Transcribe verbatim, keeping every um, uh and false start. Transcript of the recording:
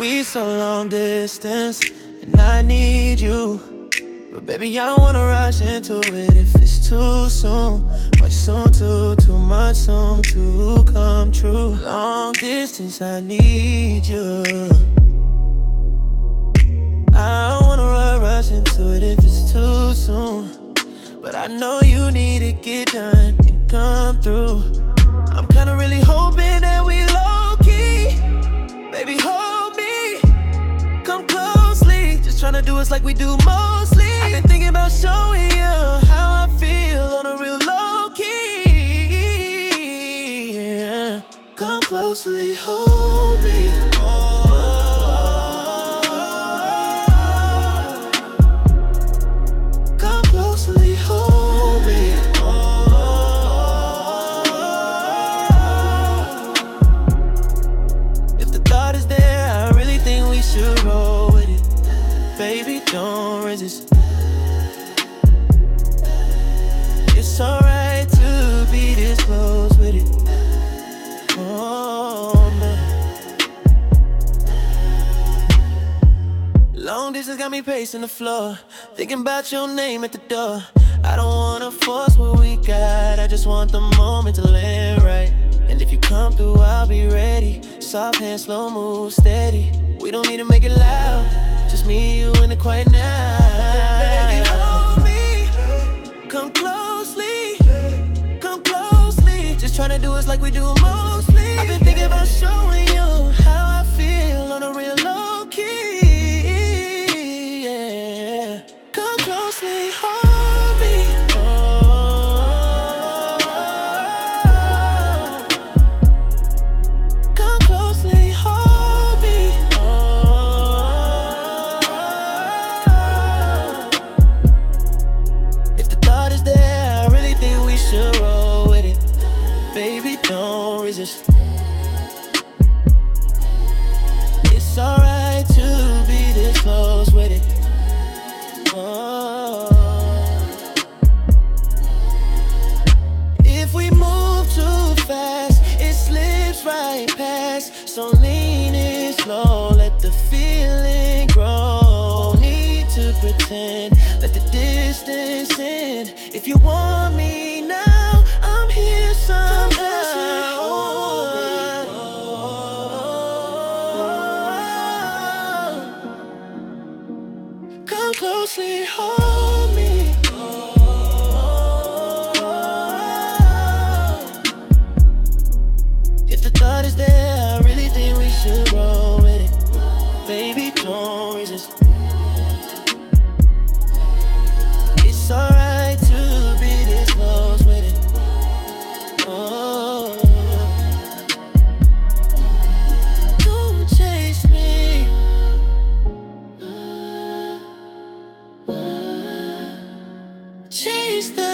We so long distance, and I need you. But baby, I don't wanna rush into it if it's too soon. Much soon, too, too much soon to come true. Long distance, I need you. I don't wanna ru- rush into it if it's too soon. But I know you need to get done and come through. I'm kinda really hoping that we low-key. Baby, hold me, come closely. Just tryna do us like we do mostly. I've been thinking about showing you how I feel on a real low-key, yeah. Come closely, hold me. Come closely, hold me. If the thought is there, I really think we should roll with it. Baby, don't resist. It's alright to be this close with it. Oh, man. Long distance got me pacing the floor, thinking about your name at the door. I don't wanna force what we got, I just want the moment to land right. And if you come through, I'll be ready. Soft hand, slow move, steady. We don't need to make it loud, just me, you, and the quiet night. Baby, hold me, come closely, come closely. Just tryna do us like we do mostly. I've been thinking about showing you how I feel on a real low-key, yeah. Come closely, hold me. Oh, come closely, hold me. Oh, if the thought is there, I really think we should roll with it. Baby, don't resist. It's alright to be this close with it. Oh. If we move too fast, it slips right past. So lean it slow, let the feeling grow. No need to pretend, let the distance end. If you want me now, I'm here somehow. Come closely, hold me. If the thought is there, I really think we should roll with it. Baby, don't resist. It's alright to be this close with it. Oh, don't chase me. Chase the